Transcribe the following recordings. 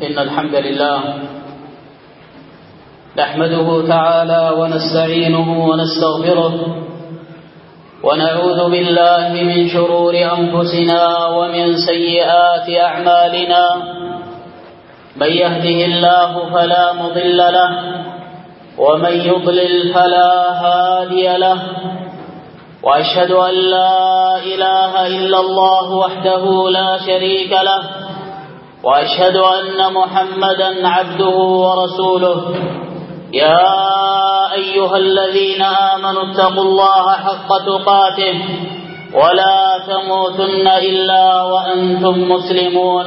إن الحمد لله نحمده تعالى ونستعينه ونستغفره ونعوذ بالله من شرور أنفسنا ومن سيئات أعمالنا. من يهده الله فلا مضل له ومن يضلل فلا هادي له، وأشهد أن لا إله إلا الله وحده لا شريك له، وأشهد أن محمدا عبده ورسوله. يا أيها الذين آمنوا اتقوا الله حق تقاته ولا تموتن إلا وأنتم مسلمون.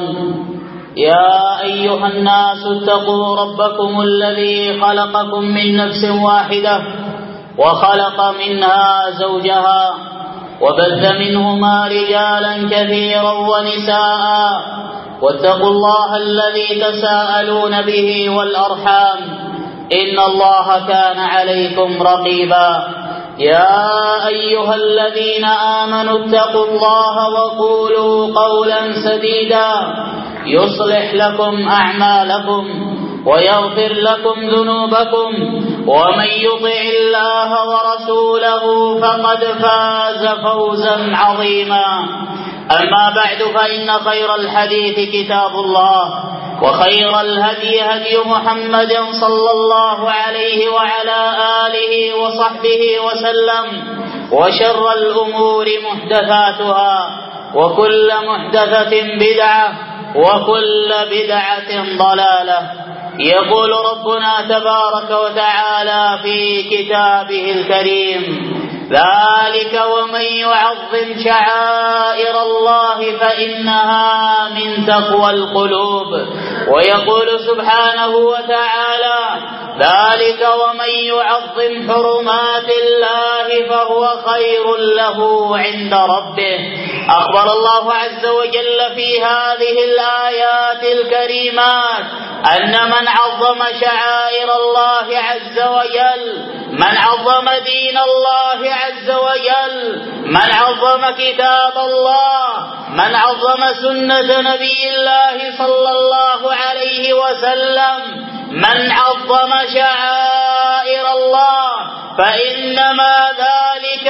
يا أيها الناس اتقوا ربكم الذي خلقكم من نفس واحدة وخلق منها زوجها وبث منهما رجالا كثيرا ونساء، واتقوا الله الذي تساءلون به والأرحام إن الله كان عليكم رقيبا. يا أيها الذين آمنوا اتقوا الله وقولوا قولا سديدا يصلح لكم أعمالكم ويغفر لكم ذنوبكم، ومن يطع الله ورسوله فقد فاز فوزا عظيما. أما بعد، فإن خير الحديث كتاب الله، وخير الهدي هدي محمد صلى الله عليه وعلى آله وصحبه وسلم، وشر الأمور محدثاتها، وكل محدثة بدعة، وكل بدعة ضلالة. يقول ربنا تبارك وتعالى في كتابه الكريم: ذلك ومن يعظم شعائر الله فإنها من تقوى القلوب. ويقول سبحانه وتعالى: ذلك ومن يعظم حرمات الله فهو خير له عند ربه. أخبر الله عز وجل في هذه الآيات الكريمات أن من عظم شعائر الله عز وجل، من عظم دين الله عز وجل، من عظم كتاب الله، من عظم سنة نبي الله صلى الله عليه وسلم، من عظم شعائر الله، فإنما ذلك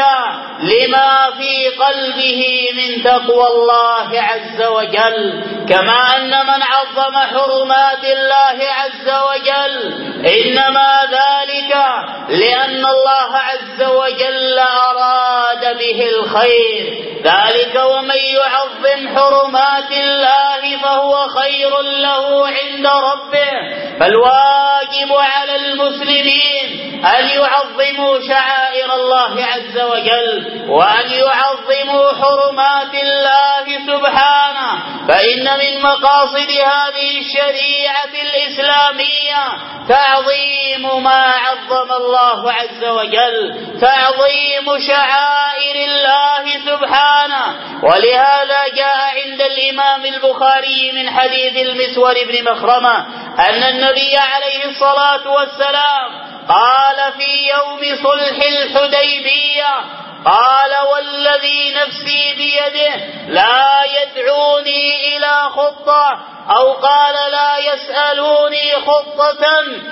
لما في قلبه من تقوى الله عز وجل. كما أن من عظم حرمات الله عز وجل إنما ذلك لأن الله عز وجل أراد به الخير. ذلك ومن يعظم حرمات الله فهو خير له عند ربه. فالواجب على المسلمين أن يعظموا شعائر الله عز وجل، وأن يعظموا حرمات الله سبحانه، فإن من مقاصد هذه الشريعة الإسلامية تعظيم ما عظم الله عز وجل، تعظيم شعائر الله سبحانه. ولهذا جاء عند الإمام البخاري من حديث المسور بن مخرمة أن النبي عليه الصلاة والسلام قال في يوم صلح الحديبية: قال والذي نفسي بيده لا يدعوني إلى خطة، أو قال لا يسألوني خطة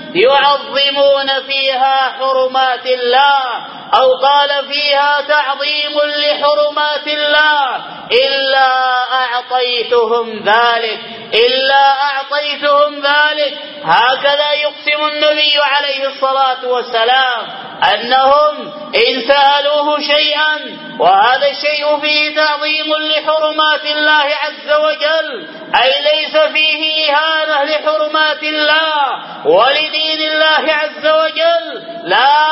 يعظمون فيها حرمات الله، أو قال فيها تعظيم لحرمات الله، إلا أعطيتهم ذلك، إلا أعطيتهم ذلك. هكذا يقسم النبي عليه الصلاة والسلام أنهم إن سألوه شيئا وهذا الشيء فيه تعظيم لحرمات الله عز وجل، أي ليس فيه إهانة لحرمات الله ولدين الله عز وجل، لا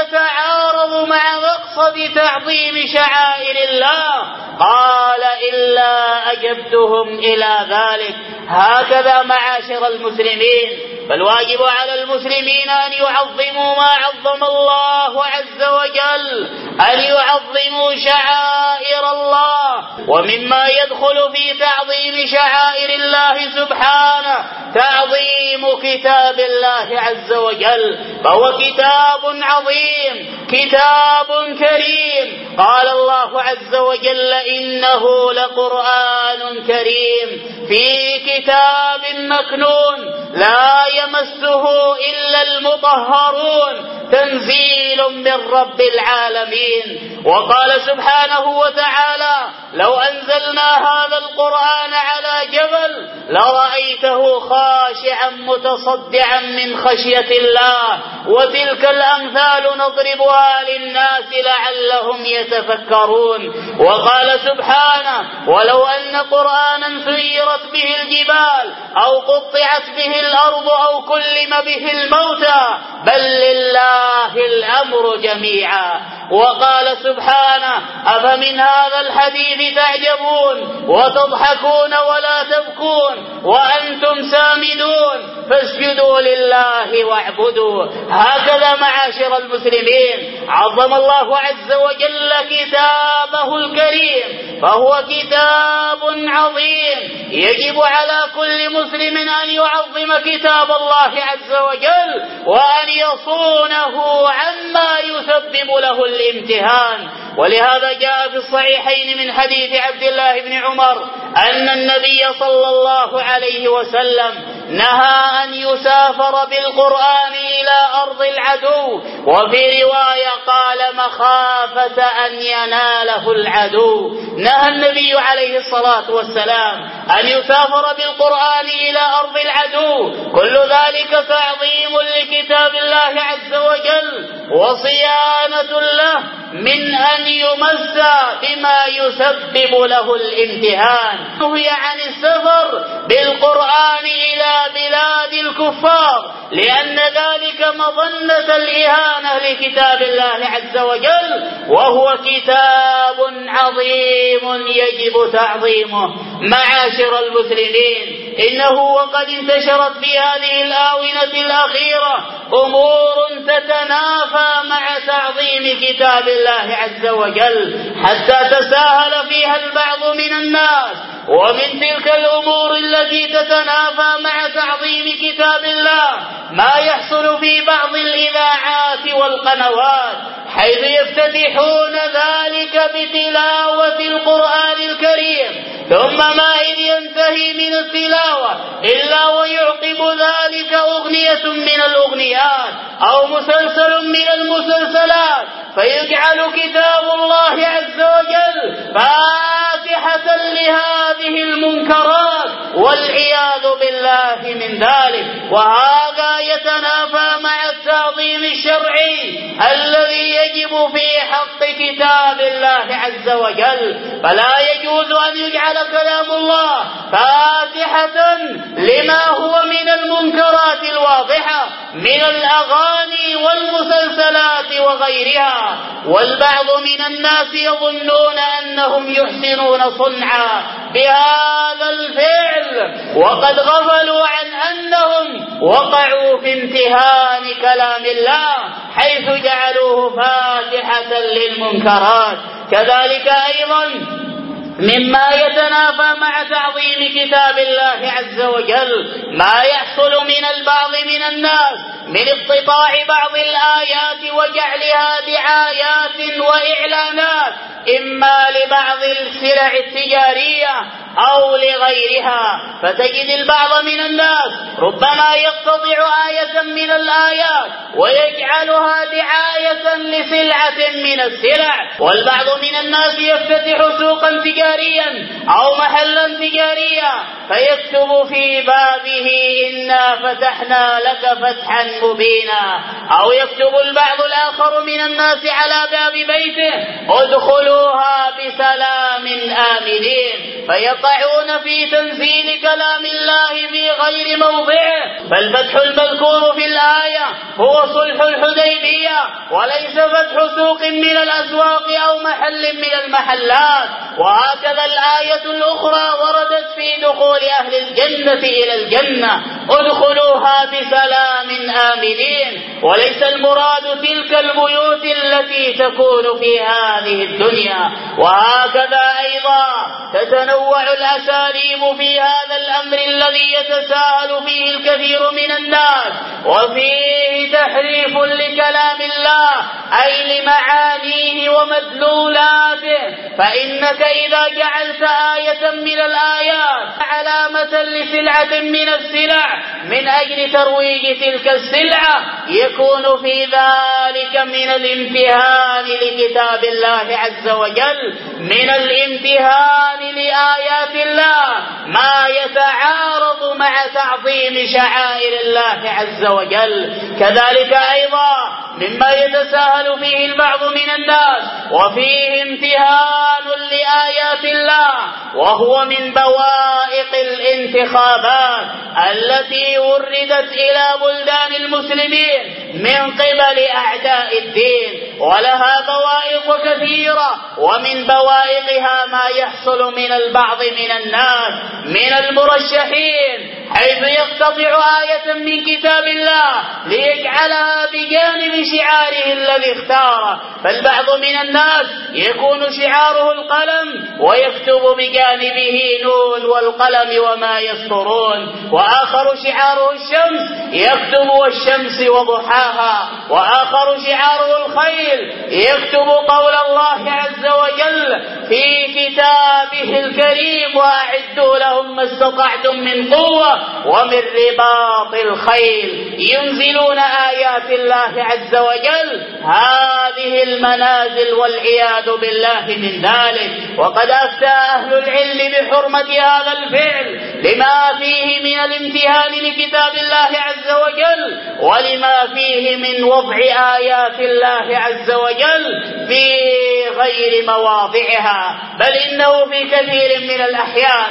يتعارض مع مقصد تعظيم شعائر الله، قال إلا أجبتهم إلى ذلك. هكذا معاشر المسلمين، فالواجب على المسلمين أن يعظموا ما عظم الله عز وجل، أن يعظموا شعائر الله. ومما يدخل في تعظيم شعائر الله سبحانه تعظيم كتاب الله عز وجل، فهو كتاب عظيم، كتاب كريم. قال الله عز وجل: إنه لقرآن كريم في كتاب مكنون لا يمسه إلا المطهرون تنزيل من رب العالمين. وقال سبحانه وتعالى: لو أنزلنا هذا القرآن على جبل لرأيته خاشعا متصدعا من خشية الله وتلك الأمثال نضربها للناس لعلهم يتفكرون. وقال سبحانه: ولو أن قرآنا سيرت به الجبال أو قطعت به الأرض أو كلم به الموتى بل لله الأمر جميعا. وقال سبحانه: أفمن هذا الحديث تعجبون وتضحكون ولا تبكون وأنتم سامدون فاسجدوا لله واعبدوا. هكذا معاشر المسلمين عظم الله عز وجل كتابه الكريم، فهو كتاب عظيم يجب على كل مسلم أن يعظم كتاب الله عز وجل وأن يصونه عما يسبب له الامتهان. ولهذا جاء في الصحيحين من حديث عبد الله بن عمر أن النبي صلى الله عليه وسلم نهى أن يسافر بالقرآن إلى أرض العدو، وفي رواية قال: مخافة أن يناله العدو. نهى النبي عليه الصلاة والسلام أن يسافر بالقرآن إلى أرض العدو، كل ذلك تعظيم لكتاب الله عز وجل وصيانة له من أن يمس بما يسبب له الامتهان. نهي عن السفر بالقرآن إلى بلاد الكفار لأن ذلك مظنة الإهانة لكتاب الله عز وجل، وهو كتاب عظيم يجب تعظيمه. معاشر المسلمين، إنه وقد انتشرت في هذه الآونة الأخيرة أمور تتنافى مع تعظيم كتاب الله عز وجل حتى تساهل فيها البعض من الناس. ومن تلك الأمور التي تتنافى مع تعظيم كتاب الله ما يحصل في بعض الإذاعات والقنوات، حيث يفتتحون ذلك بتلاوة القرآن الكريم، ثم ما إذ ينتهي من التلاوة إلا ويعقب ذلك أغنية من الأغنيات أو مسلسل من المسلسلات، فيجعل كتاب الله عز وجل فاتحة لهذه المنكرات والعياذ بالله من ذلك. وهذا يتنافى مع التعظيم الشرعي الذي يجب في حق كتاب الله عز وجل، فلا يجوز أن يجعل كلام الله فاتحة لما هو من المنكرات الواضحة من الأغاني والمسلسلات وغيرها. والبعض من الناس يظنون أنهم يحسنون صنعا بهذا الفعل وقد غفلوا عن أنهم وقعوا في امتهان كلام الله حيث جعلوه فاتحة للمنكرات. كذلك أيضا مما يتنافى مع تعظيم كتاب الله عز وجل ما يحصل من البعض من الناس من اقتطاع بعض الآيات وجعلها دعايات وإعلانات إما لبعض السلع التجارية أو لغيرها. فتجد البعض من الناس ربما يقتطع آية من الآيات ويجعلها دعاية لسلعة من السلع. والبعض من الناس يفتتح سوقا تجاريا أو محلا تجاريا فيكتب في بابه إنا فتحنا لك فتحا مبينا، أو يكتب البعض الآخر من الناس على باب بيته ادخلوها بسلام آمنين، فيقعون في تنزيل كلام الله في غير موضعه. فالفتح المذكور في الآية هو صلح الحديبية وليس فتح سوق من الأسواق أو محل من المحلات. وهكذا الآية الأخرى وردت في دخول أهل الجنة إلى الجنة ادخلوها بسلام آمنين، وليس المراد تلك البيوت التي تكون في هذه الدنيا. وهكذا أيضا تتنوع الأساليب في هذا الأمر الذي يتساهل فيه الكثير من الناس وفيه تحريف لكلام الله أي لمعانيه ومدلولاته. فإنك إذا جعلت آية من الآيات علامة لسلعة من السلع من أجل ترويج تلك السلعة يكون في ذلك من الامتهان لكتاب الله عز وجل، من الامتهان لآيات الله ما يتعارض مع تعظيم شعائر الله عز وجل. كذلك أيضا مما يتساهل فيه البعض من الناس وفيه امتهان لآيات الله، وهو من بوائق الانتخابات التي وردت إلى بلدان المسلمين من قبل أعداء الدين، ولها بوائق كثيرة، ومن بوائقها ما يحصل من البعض من الناس من المرشحين حيث يقتطع آية من كتاب الله ليجعلها بجانب شعاره الذي اختاره. فالبعض من الناس يكون شعاره القلم ويكتب بجانبه نون والقلم وما يسطرون، وآخر شعاره الشمس يكتب والشمس وضحاها، وآخر شعاره الخيل يكتب قول الله عز وجل في كتابه الكريم وأعدوا لهم ما استطعتم من قوة ومن رباط الخيل، ينزلون آيات الله عز وجل هذه المنازل والعياذ بالله من ذلك. وقد أفتى أهل العلم بحرمة هذا الفعل لما فيه من الامتهان لكتاب الله عز وجل، ولما فيه من وضع آيات الله عز وجل في غير مواضعها، بل إنه في كثير من الأحيان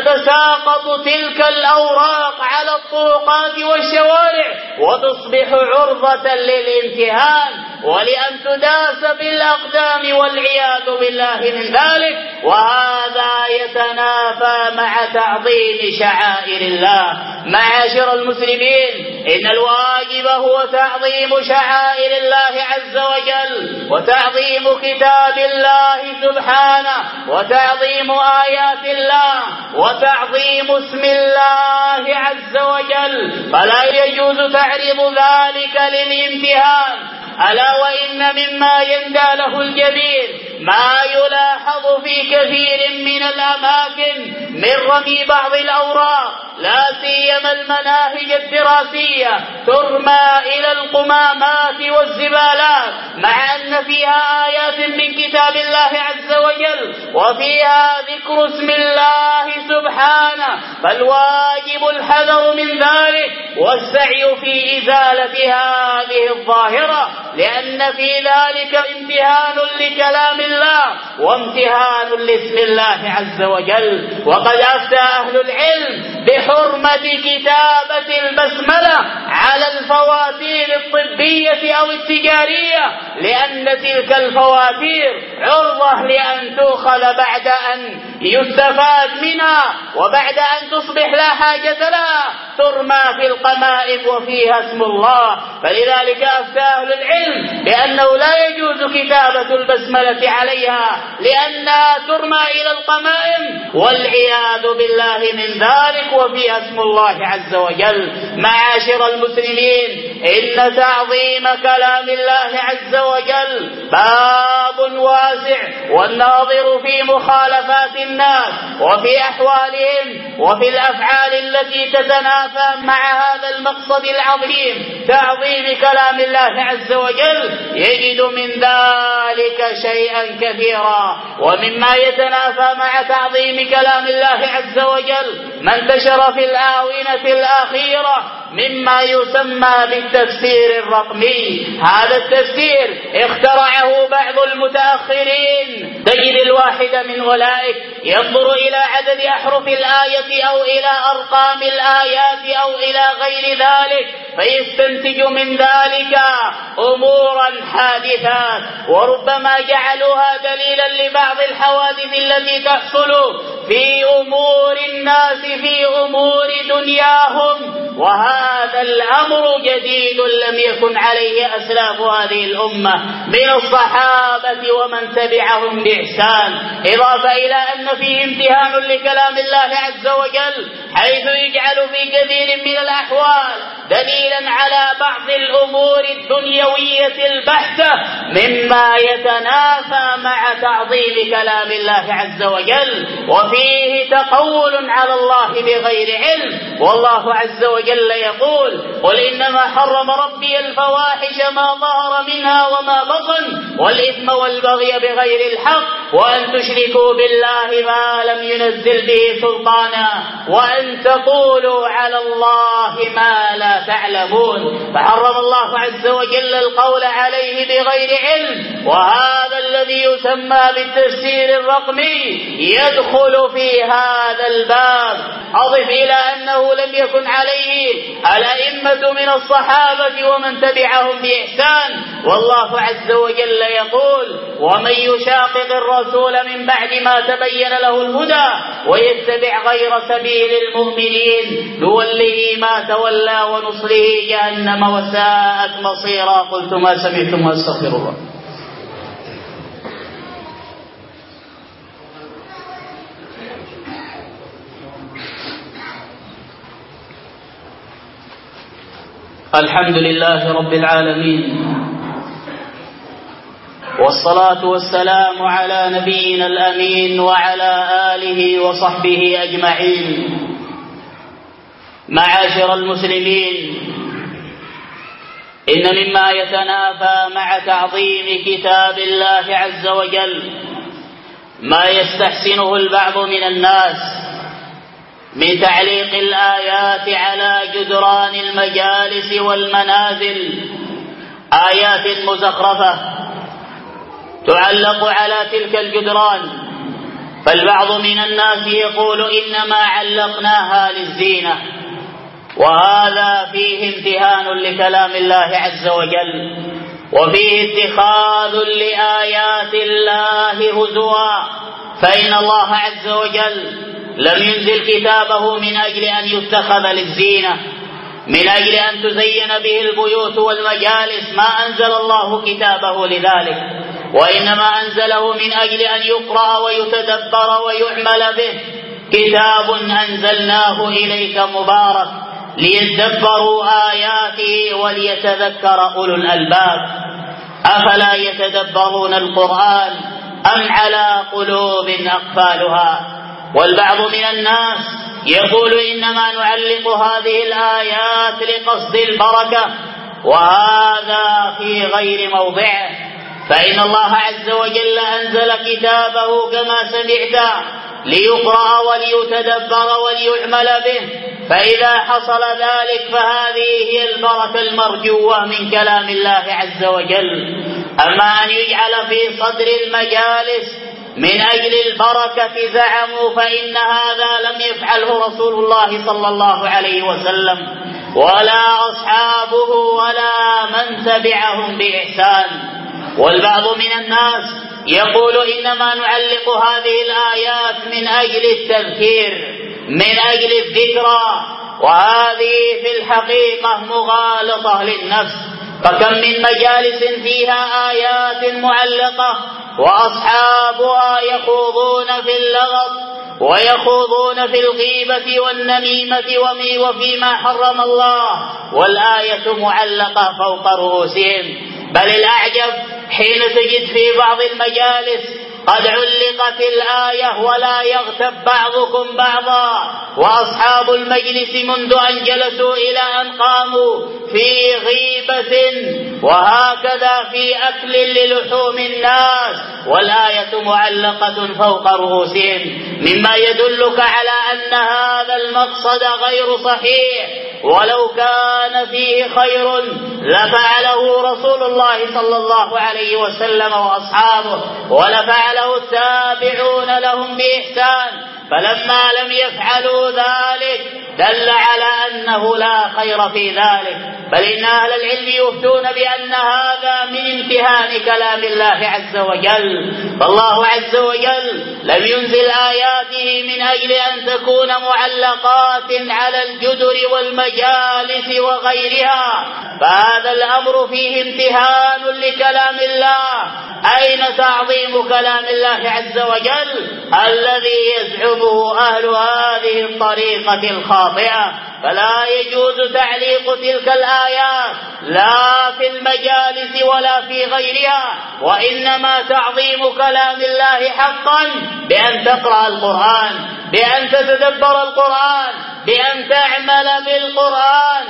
تتساقط تلك الأوراق على الطرقات والشوارع وتصبح عرضة للامتهان ولأن تداس بالأقدام والعياذ بالله من ذلك، وهذا يتنافى مع تعظيم شعائر الله. معاشر المسلمين، إن الواجب هو تعظيم شعائر الله عز وجل، وتعظيم كتاب الله سبحانه، وتعظيم آيات الله، وتعظيم اسم الله عز وجل، فلا يجوز تعريض ذلك للامتهان. ألا وإن مما يندى له الجبين ما يلاحظ في كثير من الأماكن من رمي بعض الأوراق، لا سيما المناهج الدراسية، ترمى إلى القمامات والزبالات مع أن فيها آيات من كتاب الله عز وجل وفيها ذكر اسم الله سبحانه، فالواجب الحذر من ذلك والسعي في إزالة هذه الظاهرة، لأن في ذلك امتهان لكلام الله وامتهان لاسم الله عز وجل. وقد أفتى أهل العلم بحرمة كتابة البسملة على الفواتير الطبية أو التجارية، لأن تلك الفواتير عرضة لأن تؤخذ بعد أن يستفاد منها، وبعد أن تصبح لا حاجة لها ترمى في القمائم وفيها اسم الله. فلذلك أفتى أهل العلم بأنه لا يجوز كتابة البسملة عليها لأنها ترمى إلى القمائم والعياذ بالله من ذلك وفيها اسم الله عز وجل. معاشر المسلمين، إن تعظيم كلام الله عز وجل باب واسع، والناظر في مخالفات الناس وفي أحوالهم وفي الأفعال التي تتنافى مع هذا المقصد العظيم تعظيم كلام الله عز وجل يجد من ذلك شيئا كثيرا. ومما يتنافى مع تعظيم كلام الله عز وجل ما انتشر في الآونة الأخيرة مما يسمى بالتفسير الرقمي. هذا التفسير اخترعه بعض المتأخرين، تجد الواحد من أولئك ينظر إلى عدد أحرف الآية أو إلى أرقام الآيات أو إلى غير ذلك فيستنتج من ذلك أمورا حادثات، وربما جعلوها دليلا لبعض الحوادث التي تحصل في أمور الناس في أمور دنياهم، وهذا الأمر جديد لم يكن عليه أسلاف هذه الأمة من الصحابة ومن تبعهم بإحسان. إضافة إلى أن فيه امتهان لكلام الله عز وجل حيث يجعل في كثير من الأحوال دليلا على بعض الأمور الدنيوية البحتة مما يتنافى مع تعظيم كلام الله عز وجل، وفيه تقول على الله بغير علم. والله عز وجل يقول: قل إنما حرم ربي الفواحش ما ظهر منها وما بطن والإثم والبغي بغير الحق وأن تشركوا بالله ما لم ينزل به سلطانا وأن تقولوا على الله ما لا تعلمون. فحرم الله عز وجل القول عليه بغير علم، وهذا الذي يسمى بالتفسير الرقمي يدخل في هذا الباب. أضف إلى أنه لم يكن عليه الأئمة من الصحابة ومن تبعهم بإحسان. والله عز وجل يقول: ومن يشاقق الرسول من بعد ما تبين له الهدى ويتبع غير سبيل المؤمنين نوله ما تولى ونصله جهنم وساءت مصيرا. قلت ما سمعتم واستغفر الله. الحمد لله رب العالمين، والصلاة والسلام على نبينا الأمين وعلى آله وصحبه أجمعين. معاشر المسلمين، إن مما يتنافى مع تعظيم كتاب الله عز وجل ما يستحسنه البعض من الناس من تعليق الآيات على جدران المجالس والمنازل، آيات مزخرفة تعلق على تلك الجدران. فالبعض من الناس يقول: إنما علقناها للزينة، وهذا فيه امتهان لكلام الله عز وجل، وفيه اتخاذ لآيات الله هزوا. فإن الله عز وجل لم ينزل كتابه من أجل أن يتخذ للزينة، من أجل أن تزين به البيوت والمجالس. ما أنزل الله كتابه لذلك، وإنما أنزله من أجل أن يقرأ ويتدبر ويعمل به. كتاب أنزلناه إليك مبارك ليدبروا آياته وليتذكر أولو الألباب. أفلا يتدبرون القرآن أم على قلوب أقفالها؟ والبعض من الناس يقول: إنما نعلق هذه الآيات لقصد البركة، وهذا في غير موضعه. فإن الله عز وجل أنزل كتابه كما سمعت ليقرأ وليتدبر وليعمل به، فإذا حصل ذلك فهذه هي البركة المرجوة من كلام الله عز وجل. أما أن يجعل في صدر المجالس من أجل البركة زعموا، فإن هذا لم يفعله رسول الله صلى الله عليه وسلم ولا أصحابه ولا من تبعهم بإحسان. والبعض من الناس يقول: إنما نعلق هذه الآيات من أجل التذكير، من أجل الذكرى، وهذه في الحقيقة مغالطة للنفس. فكم من مجالس فيها آيات معلقة وأصحابها يخوضون في اللغط ويخوضون في الغيبة والنميمة وفيما حرم الله، والآية معلقة فوق رؤوسهم. بل الأعجب حين تجد في بعض المجالس قد علقت الآية ولا يغتب بعضكم بعضا، وأصحاب المجلس منذ أن جلسوا إلى أن قاموا في غيبة وهكذا في أكل للحوم الناس، والآية معلقة فوق رؤوسهم، مما يدلك على أن هذا المقصد غير صحيح. ولو كان فيه خير لفعله رسول الله صلى الله عليه وسلم وأصحابه، ولفعله التابعون لهم بإحسان. فلما لم يفعلوا ذلك دل على أنه لا خير في ذلك. بل إن أهل العلم يفتون بأن هذا من امتهان كلام الله عز وجل. فالله عز وجل لم ينزل آياته من أجل أن تكون معلقات على الجدر والمجالس وغيرها، فهذا الأمر فيه امتهان لكلام الله. أين تعظيم كلام الله عز وجل الذي يزعمه أهل هذه الطريقة الخاطئة؟ فلا يجوز تعليم تعليق تلك الآيات لا في المجالس ولا في غيرها، وإنما تعظيم كلام الله حقا بأن تقرأ القرآن، بأن تتدبر القرآن، بأن تعمل بالقرآن.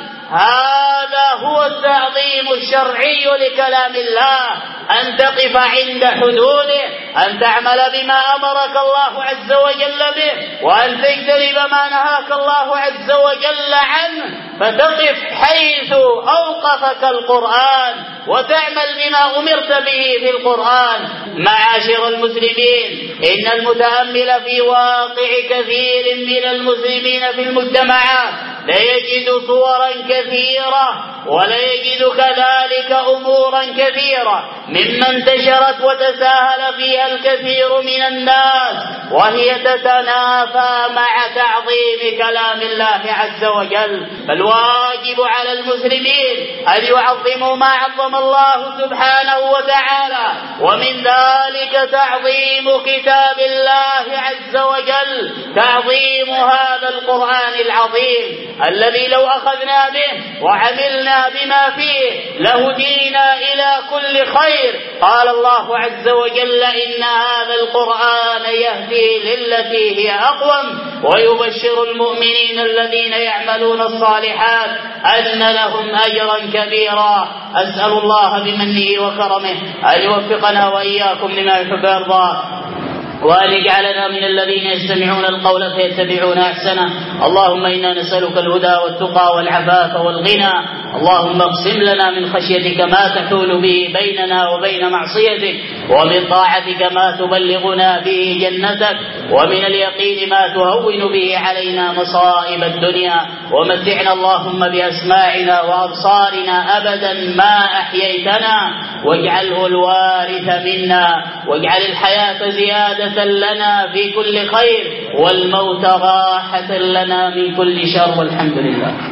هذا هو التعظيم الشرعي لكلام الله، أن تقف عند حدوده، أن تعمل بما أمرك الله عز وجل به، وأن تجتنب ما نهاك الله عز وجل عنه، فتقف حيث أوقفك القرآن وتعمل بما أمرت به في القرآن. معاشر المسلمين، إن المتأمل في واقع كثير من المسلمين في المجتمعات ليجد صورا كثيرة، وليجد كذلك أمورا كثيرة مما انتشرت وتساهل فيها الكثير من الناس، وهي تتنافى مع تعظيم كلام الله عز وجل. فالواجب على المسلمين أن يعظموا ما عظم الله سبحانه وتعالى، ومن ذلك تعظيم كتاب الله عز وجل، تعظيم هذا القرآن العظيم الذي لو أخذنا به وعملنا بما فيه لهدينا إلى كل خير. قال الله عز وجل: إن هذا القرآن يهدي للتي هي أقوم ويبشر المؤمنين الذين يعملون الصالحات أن لهم أجرا كبيرا. أسأل الله بمنه وكرمه أن يوفقنا وإياكم لما يحب ويرضى، وأن يجعلنا من الذين يستمعون القول فيتبعون أحسنه. اللهم إنا نسألك الهدى والتقى والعفاف والغنى. اللهم اقسم لنا من خشيتك ما تحول به بيننا وبين معصيتك، ومن طاعتك ما تبلغنا به جنتك، ومن اليقين ما تهون به علينا مصائب الدنيا. ومتعنا اللهم بأسماعنا وأبصارنا أبدا ما أحييتنا، واجعله الوارث منا، واجعل الحياة زيادة لنا في كل خير، والموت راحة لنا من كل شر، والحمد لله.